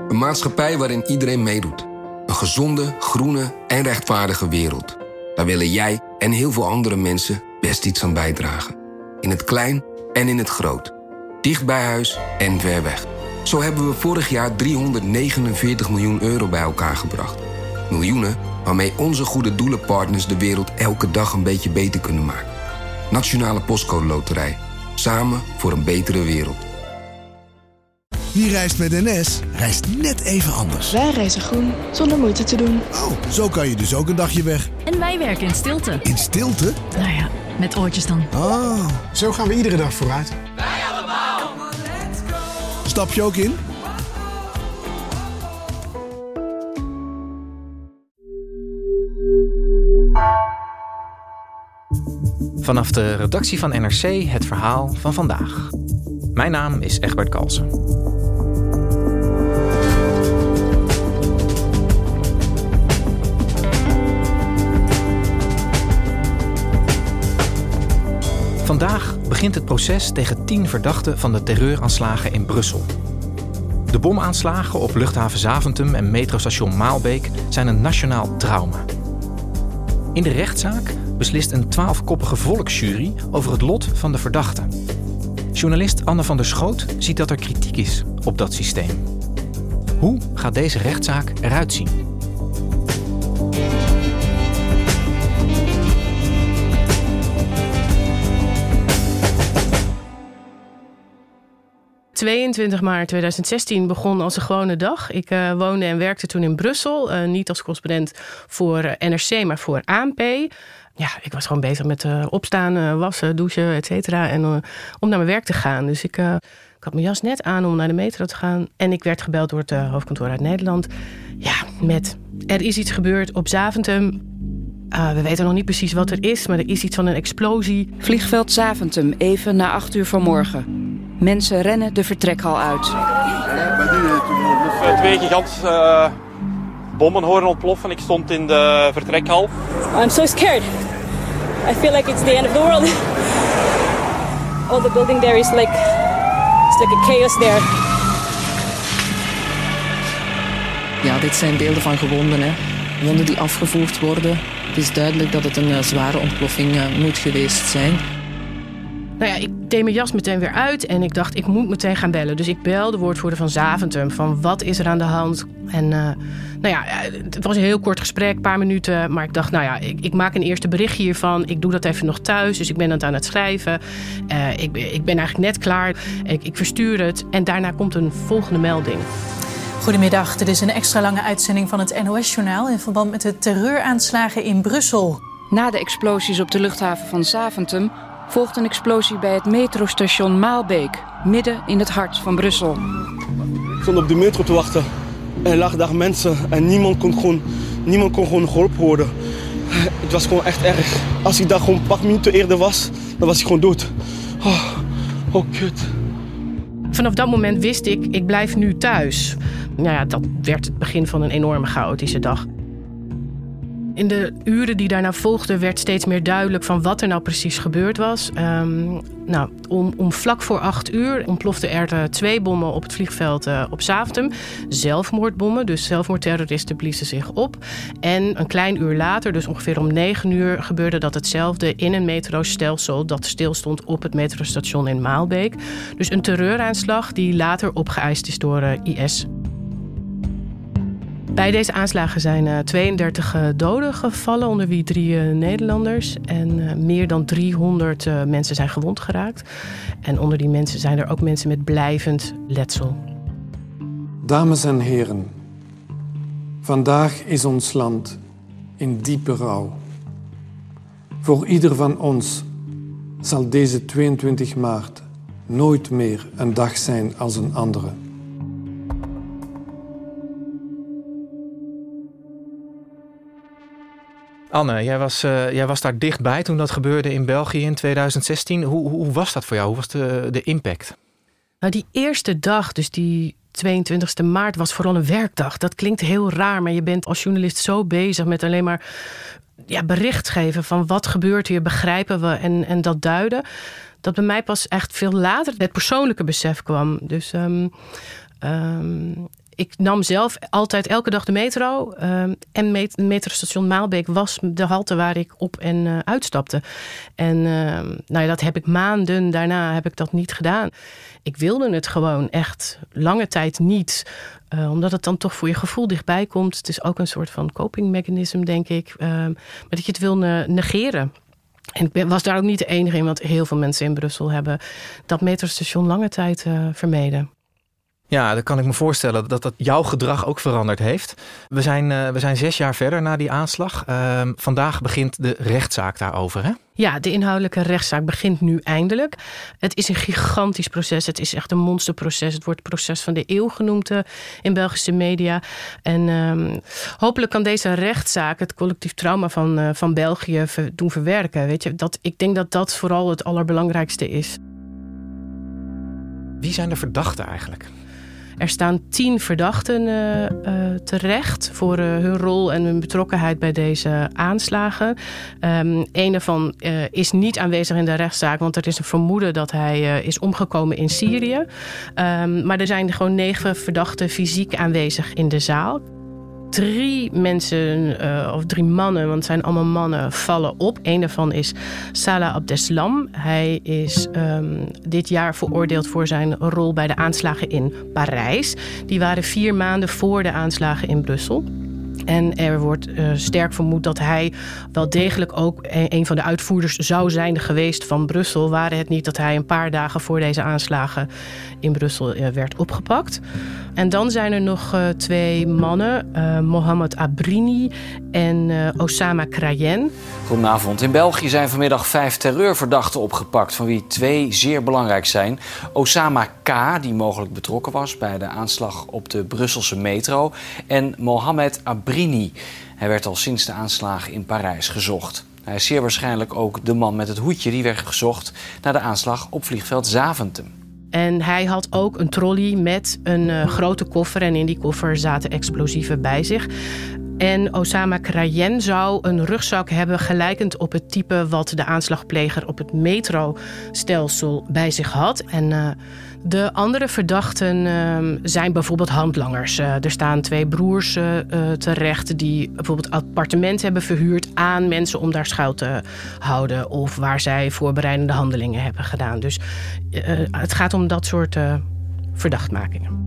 Een maatschappij waarin iedereen meedoet. Een gezonde, groene en rechtvaardige wereld. Daar willen jij en heel veel andere mensen best iets aan bijdragen. In het klein en in het groot. Dicht bij huis en ver weg. Zo hebben we vorig jaar 349 miljoen euro bij elkaar gebracht. Miljoenen waarmee onze goede doelenpartners de wereld elke dag een beetje beter kunnen maken. Nationale Postcode Loterij. Samen voor een betere wereld. Wie reist met NS, reist net even anders. Wij reizen groen, zonder moeite te doen. Oh, zo kan je dus ook een dagje weg. En wij werken in stilte. In stilte? Nou ja, met oortjes dan. Oh. Zo gaan we iedere dag vooruit. Wij allemaal. Stap je ook in? Vanaf de redactie van NRC het verhaal van vandaag. Mijn naam is Egbert Kalsen. Vandaag begint het proces tegen 10 verdachten van de terreuraanslagen in Brussel. De bomaanslagen op luchthaven Zaventem en metrostation Maalbeek zijn een nationaal trauma. In de rechtszaak beslist een 12-koppige volksjury over het lot van de verdachten. Journalist Anne van der Schoot ziet dat er kritiek is op dat systeem. Hoe gaat deze rechtszaak eruit zien? ...22 maart 2016 begon als een gewone dag. Ik woonde en werkte toen in Brussel. Niet als correspondent voor NRC, maar voor ANP. Ja, ik was gewoon bezig met opstaan, wassen, douchen, et cetera. En om naar mijn werk te gaan. Dus ik had mijn jas net aan om naar de metro te gaan. En ik werd gebeld door het hoofdkantoor uit Nederland. Ja, met er is iets gebeurd op Zaventem. We weten nog niet precies wat er is, maar er is iets van een explosie. Vliegveld Zaventem, even na 8 uur vanmorgen. Mensen rennen de vertrekhal uit. 2 gigantische bommen horen ontploffen. Ik stond in de vertrekhal. I'm so scared. I feel like it's the end of the world. All the building there is like a chaos there. Ja, dit zijn beelden van gewonden, hè. Wonden die afgevoerd worden. Het is duidelijk dat het een zware ontploffing moet geweest zijn. Nou ja, ik deed mijn jas meteen weer uit en ik dacht, ik moet meteen gaan bellen. Dus ik belde de woordvoerder van Zaventem van wat is er aan de hand? En nou ja, het was een heel kort gesprek, een paar minuten. Maar ik dacht, nou ja, ik maak een eerste berichtje hiervan. Ik doe dat even nog thuis, dus ik ben het aan het schrijven. Ik ben eigenlijk net klaar. Ik verstuur het en daarna komt een volgende melding. Goedemiddag, dit is een extra lange uitzending van het NOS-journaal... in verband met de terreuraanslagen in Brussel. Na de explosies op de luchthaven van Zaventem volgt een explosie bij het metrostation Maalbeek, midden in het hart van Brussel. Ik stond op de metro te wachten. Er lagen daar mensen en niemand kon gewoon geholpen worden. Het was gewoon echt erg. Als hij daar gewoon een paar minuten eerder was, dan was hij gewoon dood. Oh kut. Vanaf dat moment wist ik blijf nu thuis. Nou ja, dat werd het begin van een enorme chaotische dag. In de uren die daarna volgden werd steeds meer duidelijk van wat er nou precies gebeurd was. Om vlak voor 8 uur ontploften er 2 bommen op het vliegveld op Zaventem. Zelfmoordbommen, dus zelfmoordterroristen bliezen zich op. En een klein uur later, dus ongeveer om 9 uur, gebeurde dat hetzelfde in een metrostelsel dat stilstond op het metrostation in Maalbeek. Dus een terreuraanslag die later opgeëist is door IS. Bij deze aanslagen zijn 32 doden gevallen, onder wie 3 Nederlanders. En meer dan 300 mensen zijn gewond geraakt. En onder die mensen zijn er ook mensen met blijvend letsel. Dames en heren, vandaag is ons land in diepe rouw. Voor ieder van ons zal deze 22 maart nooit meer een dag zijn als een andere. Anne, jij was daar dichtbij toen dat gebeurde in België in 2016. Hoe was dat voor jou? Hoe was de impact? Nou, die eerste dag, dus die 22e maart, was vooral een werkdag. Dat klinkt heel raar, maar je bent als journalist zo bezig met alleen maar bericht geven van wat gebeurt hier, begrijpen we en dat duiden. Dat bij mij pas echt veel later het persoonlijke besef kwam. Dus ik nam zelf altijd elke dag de metro. En het metrostation Maalbeek was de halte waar ik op en uitstapte. En dat heb ik maanden daarna heb ik dat niet gedaan. Ik wilde het gewoon echt lange tijd niet. Omdat het dan toch voor je gevoel dichtbij komt. Het is ook een soort van coping mechanism, denk ik. Maar dat je het wil negeren. En ik was daar ook niet de enige in, want heel veel mensen in Brussel hebben dat metrostation lange tijd vermeden. Ja, dan kan ik me voorstellen dat jouw gedrag ook veranderd heeft. We zijn 6 jaar verder na die aanslag. Vandaag begint de rechtszaak daarover, hè? Ja, de inhoudelijke rechtszaak begint nu eindelijk. Het is een gigantisch proces. Het is echt een monsterproces. Het wordt het proces van de eeuw genoemd in Belgische media. En hopelijk kan deze rechtszaak het collectief trauma van België doen verwerken. Weet je, ik denk dat dat vooral het allerbelangrijkste is. Wie zijn de verdachten eigenlijk? Er staan 10 verdachten terecht voor hun rol en hun betrokkenheid bij deze aanslagen. Een daarvan is niet aanwezig in de rechtszaak, want er is een vermoeden dat hij is omgekomen in Syrië. Maar er zijn gewoon 9 verdachten fysiek aanwezig in de zaal. 3 mensen, of 3 mannen, want het zijn allemaal mannen, vallen op. Eén daarvan is Salah Abdeslam. Hij is dit jaar veroordeeld voor zijn rol bij de aanslagen in Parijs. Die waren 4 maanden voor de aanslagen in Brussel. En er wordt sterk vermoed dat hij wel degelijk ook een van de uitvoerders zou zijn geweest van Brussel. Waren het niet dat hij een paar dagen voor deze aanslagen in Brussel werd opgepakt. En dan zijn er nog 2 mannen, Mohamed Abrini en Osama Krayen. Goedenavond. In België zijn vanmiddag 5 terreurverdachten opgepakt, van wie 2 zeer belangrijk zijn. Osama K., die mogelijk betrokken was bij de aanslag op de Brusselse metro. En Mohamed Abrini. Hij werd al sinds de aanslagen in Parijs gezocht. Hij is zeer waarschijnlijk ook de man met het hoedje die werd gezocht na de aanslag op vliegveld Zaventem. En hij had ook een trolley met een grote koffer. En in die koffer zaten explosieven bij zich. En Osama Krayen zou een rugzak hebben gelijkend op het type wat de aanslagpleger op het metrostelsel bij zich had. En de andere verdachten zijn bijvoorbeeld handlangers. Er staan 2 broers terecht die bijvoorbeeld appartementen hebben verhuurd aan mensen om daar schuil te houden. Of waar zij voorbereidende handelingen hebben gedaan. Dus het gaat om dat soort verdachtmakingen.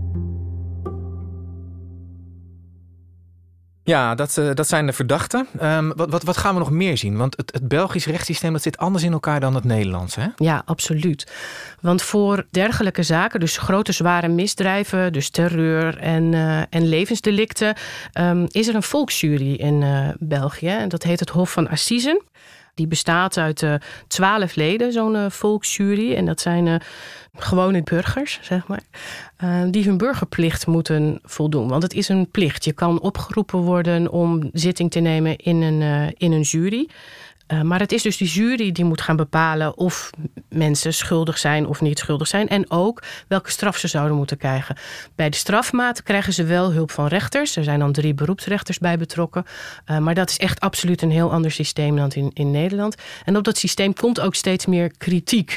Ja, dat zijn de verdachten. Wat gaan we nog meer zien? Want het Belgisch rechtssysteem dat zit anders in elkaar dan het Nederlands, hè? Ja, absoluut. Want voor dergelijke zaken, dus grote zware misdrijven, dus terreur en levensdelicten, is er een volksjury in België. En dat heet het Hof van Assisen. Die bestaat uit 12 leden, zo'n volksjury. En dat zijn gewone burgers, zeg maar. Die hun burgerplicht moeten voldoen. Want het is een plicht. Je kan opgeroepen worden om zitting te nemen in een jury. Maar het is dus die jury die moet gaan bepalen of mensen schuldig zijn of niet schuldig zijn. En ook welke straf ze zouden moeten krijgen. Bij de strafmaat krijgen ze wel hulp van rechters. Er zijn dan 3 beroepsrechters bij betrokken. Maar dat is echt absoluut een heel ander systeem dan in Nederland. En op dat systeem komt ook steeds meer kritiek.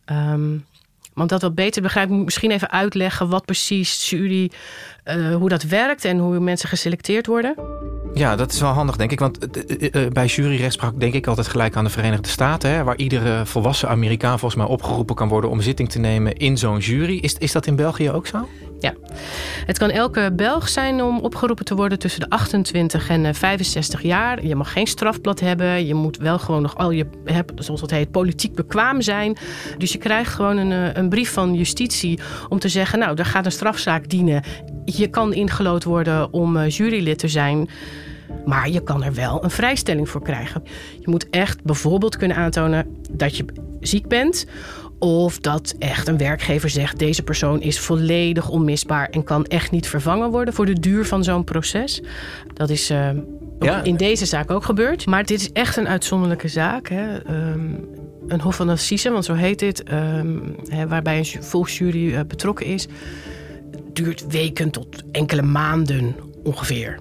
Want dat wat beter begrijpen, moet ik misschien even uitleggen wat precies jury, hoe dat werkt en hoe mensen geselecteerd worden. Ja, dat is wel handig, denk ik. Want bij juryrechtspraak denk ik altijd gelijk aan de Verenigde Staten, hè, waar iedere volwassen Amerikaan volgens mij opgeroepen kan worden om zitting te nemen in zo'n jury. Is dat in België ook zo? Ja, het kan elke Belg zijn om opgeroepen te worden tussen de 28 en 65 jaar. Je mag geen strafblad hebben. Je moet wel gewoon nog zoals dat heet, politiek bekwaam zijn. Dus je krijgt gewoon een brief van justitie om te zeggen, nou, er gaat een strafzaak dienen. Je kan ingelood worden om jurylid te zijn. Maar je kan er wel een vrijstelling voor krijgen. Je moet echt bijvoorbeeld kunnen aantonen dat je ziek bent. Of dat echt een werkgever zegt, deze persoon is volledig onmisbaar en kan echt niet vervangen worden voor de duur van zo'n proces. Dat is in deze zaak ook gebeurd. Maar dit is echt een uitzonderlijke zaak. Hè. Een Hof van Assise, want zo heet dit, waarbij een volksjury betrokken is, duurt weken tot enkele maanden ongeveer.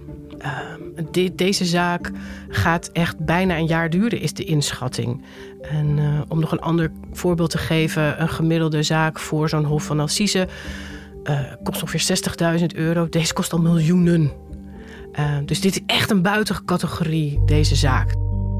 Deze zaak gaat echt bijna een jaar duren, is de inschatting. En om nog een ander voorbeeld te geven, een gemiddelde zaak voor zo'n Hof van Assise kost ongeveer €60.000. Deze kost al miljoenen. Dus dit is echt een buitencategorie, deze zaak.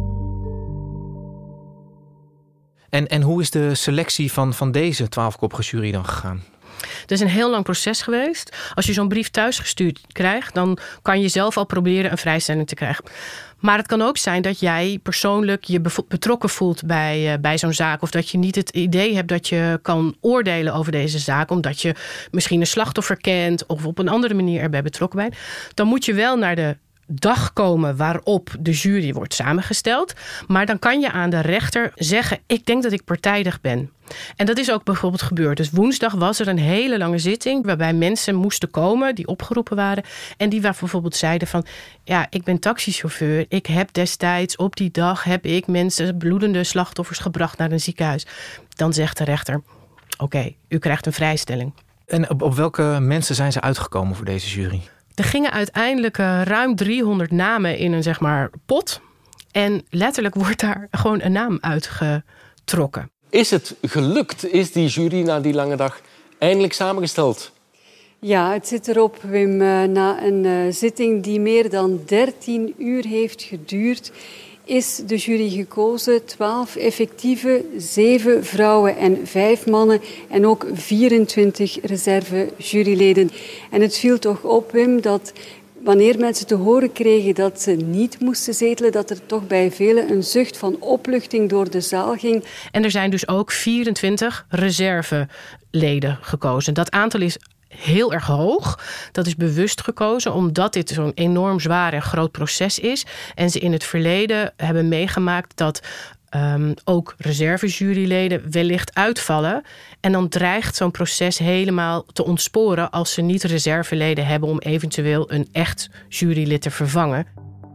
En hoe is de selectie van deze 12-koppige jury dan gegaan? Het is een heel lang proces geweest. Als je zo'n brief thuisgestuurd krijgt, dan kan je zelf al proberen een vrijstelling te krijgen. Maar het kan ook zijn dat jij persoonlijk je betrokken voelt bij zo'n zaak. Of dat je niet het idee hebt dat je kan oordelen over deze zaak. Omdat je misschien een slachtoffer kent of op een andere manier erbij betrokken bent. Dan moet je wel naar de dag komen waarop de jury wordt samengesteld. Maar dan kan je aan de rechter zeggen, ik denk dat ik partijdig ben. En dat is ook bijvoorbeeld gebeurd. Dus woensdag was er een hele lange zitting waarbij mensen moesten komen die opgeroepen waren. En die bijvoorbeeld zeiden van, ja, ik ben taxichauffeur. Ik heb destijds op die dag mensen, bloedende slachtoffers gebracht naar een ziekenhuis. Dan zegt de rechter, oké, u krijgt een vrijstelling. En op welke mensen zijn ze uitgekomen voor deze jury? Er gingen uiteindelijk ruim 300 namen in een pot. En letterlijk wordt daar gewoon een naam uitgetrokken. Is het gelukt? Is die jury na die lange dag eindelijk samengesteld? Ja, het zit erop, Wim. Na een zitting die meer dan 13 uur heeft geduurd, is de jury gekozen. 12 effectieve, 7 vrouwen en 5 mannen en ook 24 reserve-juryleden. En het viel toch op, Wim, dat wanneer mensen te horen kregen dat ze niet moesten zetelen, dat er toch bij velen een zucht van opluchting door de zaal ging. En er zijn dus ook 24 reserveleden gekozen. Dat aantal is heel erg hoog. Dat is bewust gekozen omdat dit zo'n enorm zwaar en groot proces is. En ze in het verleden hebben meegemaakt dat ook reservejuryleden wellicht uitvallen. En dan dreigt zo'n proces helemaal te ontsporen als ze niet reserveleden hebben om eventueel een echt jurylid te vervangen.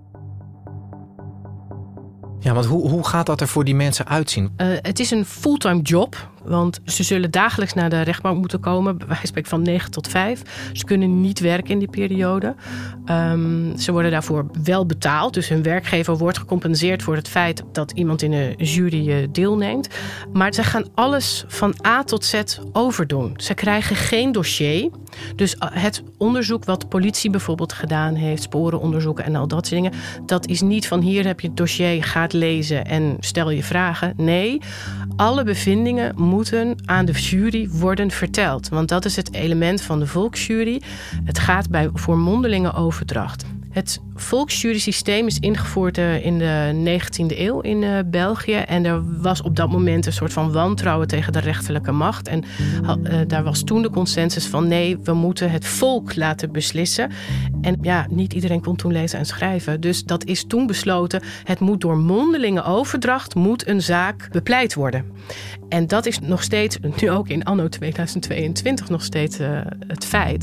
Ja, want hoe gaat dat er voor die mensen uitzien? Het is een fulltime job. Want ze zullen dagelijks naar de rechtbank moeten komen. Bij wijze van spreken van 9 tot 5. Ze kunnen niet werken in die periode. Ze worden daarvoor wel betaald. Dus hun werkgever wordt gecompenseerd voor het feit dat iemand in een jury deelneemt. Maar ze gaan alles van A tot Z overdoen. Ze krijgen geen dossier. Dus het onderzoek wat de politie bijvoorbeeld gedaan heeft, sporenonderzoeken en al dat soort dingen, dat is niet van hier heb je het dossier, ga het lezen en stel je vragen. Nee, alle bevindingen moeten aan de jury worden verteld. Want dat is het element van de volksjury. Het gaat voor mondelinge overdracht. Het volksjurysysteem is ingevoerd in de 19e eeuw in België. En er was op dat moment een soort van wantrouwen tegen de rechterlijke macht. En daar was toen de consensus van nee, we moeten het volk laten beslissen. En ja, niet iedereen kon toen lezen en schrijven. Dus dat is toen besloten. Het moet door mondelinge overdracht moet een zaak bepleit worden. En dat is nog steeds, nu ook in anno 2022, nog steeds het feit.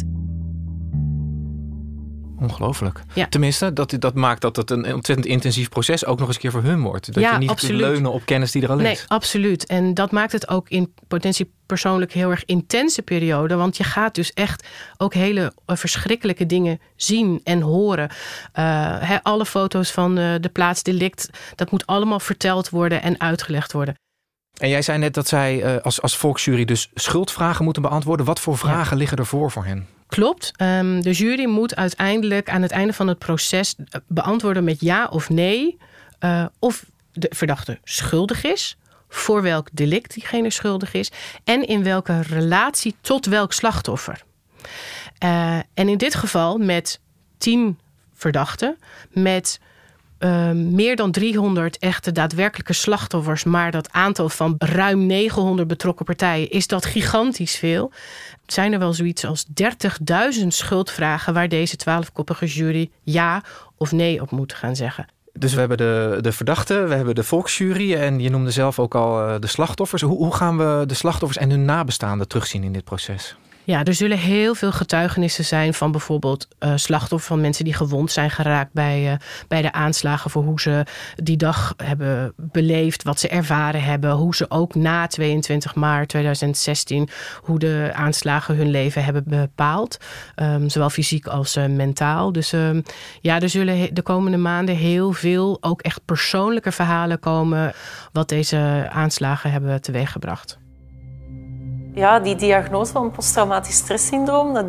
Ongelooflijk. Ja. Tenminste, dat maakt dat het een ontzettend intensief proces ook nog eens een keer voor hun wordt. Dat je niet kunt leunen op kennis die er al is. Nee, absoluut. En dat maakt het ook in potentie persoonlijk heel erg intense periode. Want je gaat dus echt ook hele verschrikkelijke dingen zien en horen. Alle foto's van de plaatsdelict, dat moet allemaal verteld worden en uitgelegd worden. En jij zei net dat zij als volksjury dus schuldvragen moeten beantwoorden. Wat voor vragen liggen er voor hen? Klopt. De jury moet uiteindelijk aan het einde van het proces beantwoorden met ja of nee of de verdachte schuldig is, voor welk delict diegene schuldig is en in welke relatie tot welk slachtoffer. En in dit geval met 10 verdachten, met meer dan 300 echte daadwerkelijke slachtoffers, maar dat aantal van ruim 900 betrokken partijen is dat gigantisch veel. Zijn er wel zoiets als 30.000 schuldvragen waar deze 12-koppige jury ja of nee op moet gaan zeggen. Dus we hebben de verdachten, we hebben de volksjury en je noemde zelf ook al de slachtoffers. Hoe gaan we de slachtoffers en hun nabestaanden terugzien in dit proces? Ja, er zullen heel veel getuigenissen zijn van bijvoorbeeld slachtoffers van mensen die gewond zijn geraakt bij de aanslagen, voor hoe ze die dag hebben beleefd, wat ze ervaren hebben, hoe ze ook na 22 maart 2016, hoe de aanslagen hun leven hebben bepaald. Zowel fysiek als mentaal. Dus er zullen de komende maanden heel veel ook echt persoonlijke verhalen komen wat deze aanslagen hebben teweeggebracht. Ja, die diagnose van posttraumatisch stresssyndroom, dat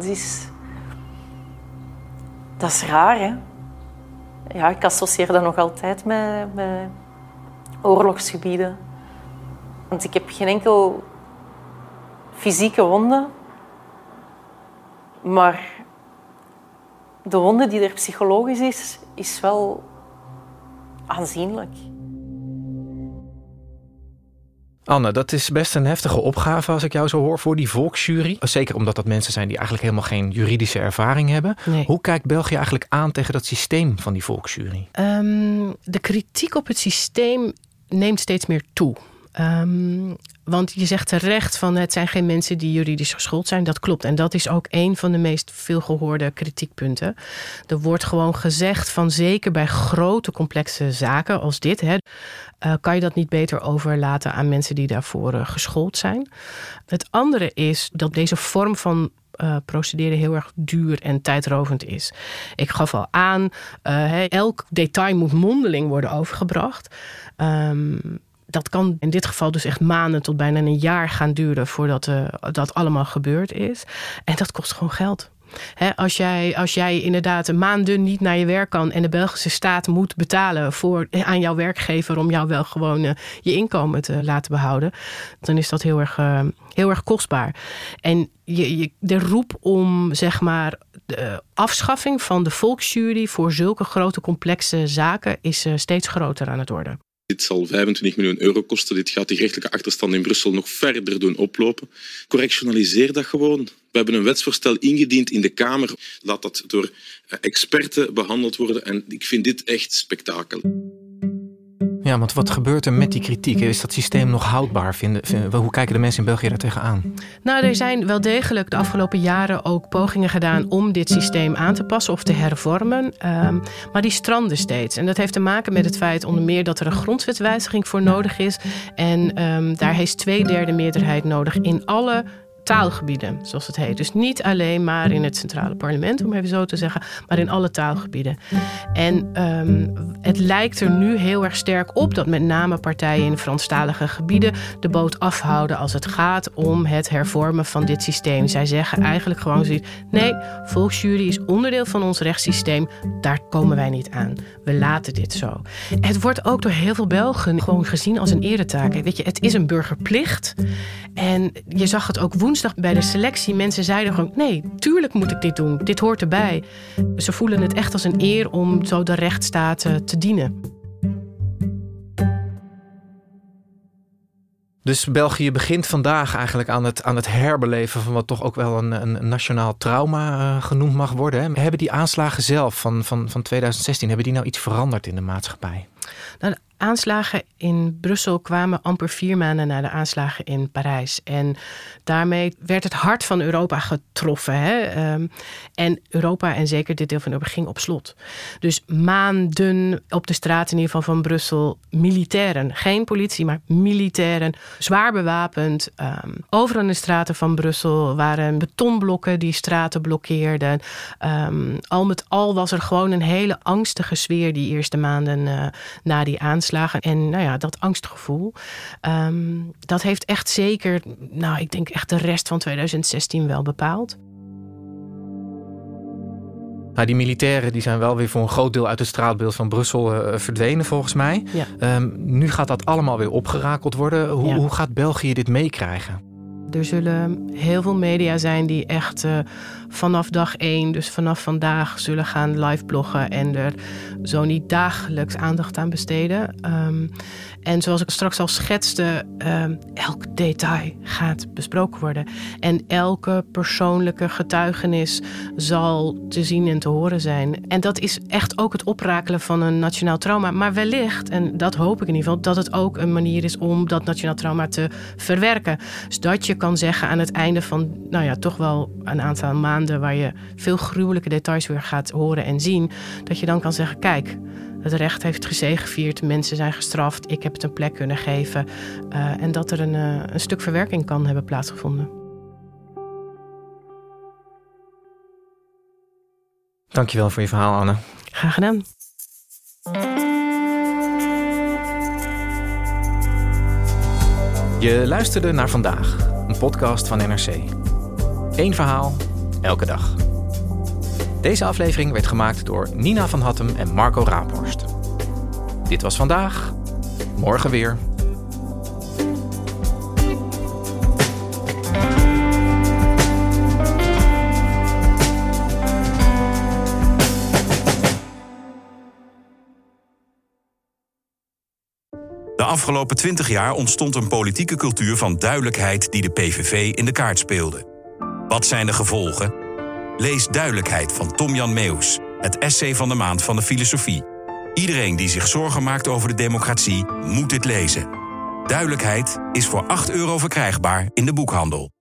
is raar, hè. Ja, ik associeer dat nog altijd met oorlogsgebieden. Want ik heb geen enkel fysieke wonden, maar de wonde die er psychologisch is wel aanzienlijk. Anne, dat is best een heftige opgave als ik jou zo hoor voor die volksjury. Zeker omdat dat mensen zijn die eigenlijk helemaal geen juridische ervaring hebben. Nee. Hoe kijkt België eigenlijk aan tegen dat systeem van die volksjury? De kritiek op het systeem neemt steeds meer toe. Want je zegt terecht van het zijn geen mensen die juridisch geschoold zijn. Dat klopt. En dat is ook een van de meest veelgehoorde kritiekpunten. Er wordt gewoon gezegd van zeker bij grote complexe zaken als dit, kan je dat niet beter overlaten aan mensen die daarvoor geschoold zijn. Het andere is dat deze vorm van procederen heel erg duur en tijdrovend is. Ik gaf al aan, elk detail moet mondeling worden overgebracht. Dat kan in dit geval dus echt maanden tot bijna een jaar gaan duren voordat dat allemaal gebeurd is. En dat kost gewoon geld. Als jij inderdaad maanden niet naar je werk kan en de Belgische staat moet betalen aan jouw werkgever om jou wel gewoon je inkomen te laten behouden, dan is dat heel erg kostbaar. En de roep om zeg maar de afschaffing van de volksjury voor zulke grote complexe zaken is steeds groter aan het worden. Dit zal 25 miljoen euro kosten. Dit gaat die rechtelijke achterstand in Brussel nog verder doen oplopen. Correctionaliseer dat gewoon. We hebben een wetsvoorstel ingediend in de Kamer. Laat dat door experten behandeld worden. En ik vind dit echt spektakel. Ja, want wat gebeurt er met die kritiek? Is dat systeem nog houdbaar? Hoe kijken de mensen in België daar tegenaan? Nou, er zijn wel degelijk de afgelopen jaren ook pogingen gedaan om dit systeem aan te passen of te hervormen. Maar die stranden steeds. En dat heeft te maken met het feit onder meer dat er een grondwetwijziging voor nodig is. En daar is 2/3 meerderheid nodig in alle taalgebieden, zoals het heet. Dus niet alleen maar in het centrale parlement, om even zo te zeggen, maar in alle taalgebieden. En het lijkt er nu heel erg sterk op dat met name partijen in Franstalige gebieden de boot afhouden als het gaat om het hervormen van dit systeem. Zij zeggen eigenlijk gewoon zoiets: nee, volksjury is onderdeel van ons rechtssysteem, daar komen wij niet aan. We laten dit zo. Het wordt ook door heel veel Belgen gewoon gezien als een eretaak. Weet je, het is een burgerplicht. En je zag het ook woensdag bij de selectie. Mensen zeiden gewoon, nee, tuurlijk moet ik dit doen. Dit hoort erbij. Ze voelen het echt als een eer om zo de rechtsstaat te dienen. Dus België begint vandaag eigenlijk aan het herbeleven van wat toch ook wel een nationaal trauma genoemd mag worden. Hè? Hebben die aanslagen zelf van 2016, hebben die nou iets veranderd in de maatschappij? Nou, de aanslagen in Brussel kwamen amper 4 maanden na de aanslagen in Parijs. En daarmee werd het hart van Europa getroffen. Hè? En Europa, en zeker dit deel van Europa, ging op slot. Dus maanden op de straat in ieder geval van Brussel, militairen. Geen politie, maar militairen. Zwaar bewapend. Overal in de straten van Brussel waren betonblokken die straten blokkeerden. Al met al was er gewoon een hele angstige sfeer die eerste maanden na die aanslagen. En nou ja, dat angstgevoel, dat heeft echt zeker, nou ik denk echt de rest van 2016 wel bepaald. Nou, die militairen die zijn wel weer voor een groot deel uit het straatbeeld van Brussel verdwenen volgens mij. Ja. Nu gaat dat allemaal weer opgerakeld worden. Hoe gaat België dit meekrijgen? Er zullen heel veel media zijn die echt vanaf dag 1, dus vanaf vandaag, zullen gaan live bloggen en er zo niet dagelijks aandacht aan besteden. En zoals ik straks al schetste, elk detail gaat besproken worden. En elke persoonlijke getuigenis zal te zien en te horen zijn. En dat is echt ook het oprakelen van een nationaal trauma. Maar wellicht, en dat hoop ik in ieder geval, dat het ook een manier is om dat nationaal trauma te verwerken. Zodat je kan zeggen aan het einde van, nou ja, toch wel een aantal maanden waar je veel gruwelijke details weer gaat horen en zien, dat je dan kan zeggen, kijk, het recht heeft gezegevierd, mensen zijn gestraft, ik heb het een plek kunnen geven. En dat er een stuk verwerking kan hebben plaatsgevonden. Dankjewel voor je verhaal, Anne. Graag gedaan. Je luisterde naar Vandaag, een een podcast van NRC. 1 verhaal, elke dag. Deze aflevering werd gemaakt door Nina van Hattem en Marco Raaphorst. Dit was vandaag, morgen weer. De afgelopen 20 jaar ontstond een politieke cultuur van duidelijkheid die de PVV in de kaart speelde. Wat zijn de gevolgen? Lees Duidelijkheid van Tom-Jan Meeuws, het essay van de maand van de filosofie. Iedereen die zich zorgen maakt over de democratie moet dit lezen. Duidelijkheid is voor €8 verkrijgbaar in de boekhandel.